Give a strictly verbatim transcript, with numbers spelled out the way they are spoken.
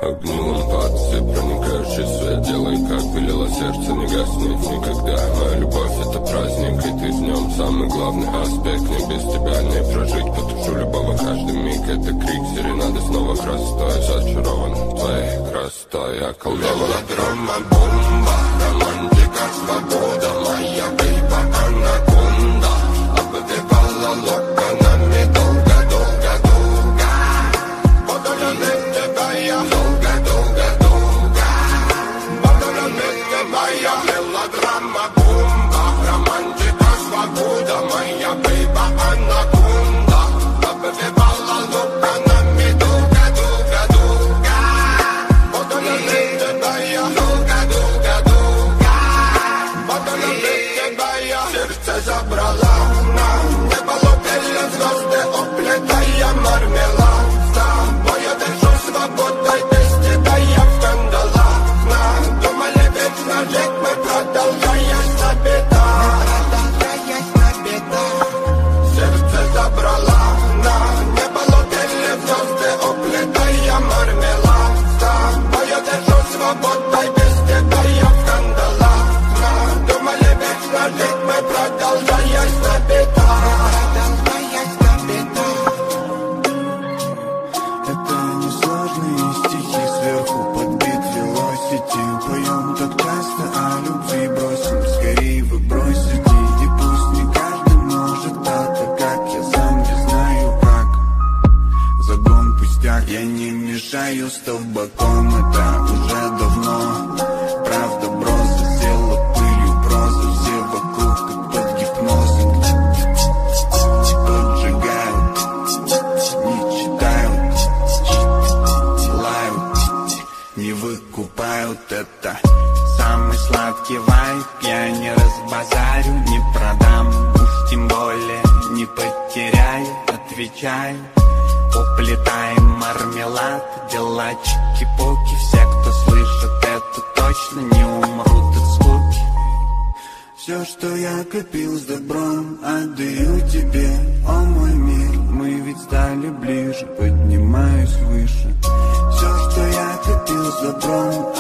огни лампады, проникающий свет. Делай, как велело сердце, не гаснет никогда. Моя любовь — это праздник, и ты в нем самый главный аспект. Мне без тебя не прожить, потушу любого каждый миг. Это крик серенады снова красотой. Зачарован твоей красотой, я колдован. Мелодрама, бомба, романтика, свобода. Моя бейба, анаконда, обвивала локонами долго-долго-долго. Водолями тебя я долго-долго-долго. Водолями тебя я. Мелодрама, бомба, романтика, свобода. Моя бейба, анаконда, обвивала локонами долго-долго-долго. Водолями тебя я долго-долго-долго. Водолями тебя я. Сердце забрала на небо, лопели звезды, оплетая мармелад. С тобой я держу свободой, без тебя я в кандалах. Думали вечно жить мы, продолжаясь на бедах. Продолжаясь на бедах. Сердце забрала на небо, лопели звезды, оплетая мармелад. С тобой я держу свободой, без тебя я в кандалах. Думали вечно жить мы, продолжаясь на бедах. Продолжаясь на бедах. Это несложные стихи, сверху подбит велосити. Поем так часто о любви, бросим скорее вы бросите. И пусть не каждый может так, как я сам не знаю как. Загон пустяк, я не мешаю с табаком, это уже давно. Правда, броза села пылью, проза, все вокруг как под гипнозом. Поджигают, не читают, лают, не выкупают. Это самый сладкий вайб, я не разбазарю, не продам, уж тем более не потеряю. Отвечаю, уплетаем мармелад, дела чики-поки. Все, кто слышит это, точно не умрут от скуки. Все, что я копил с добром, отдаю тебе, о мой мир. Мы ведь стали ближе, поднимаюсь выше. Все, что я копил с добром,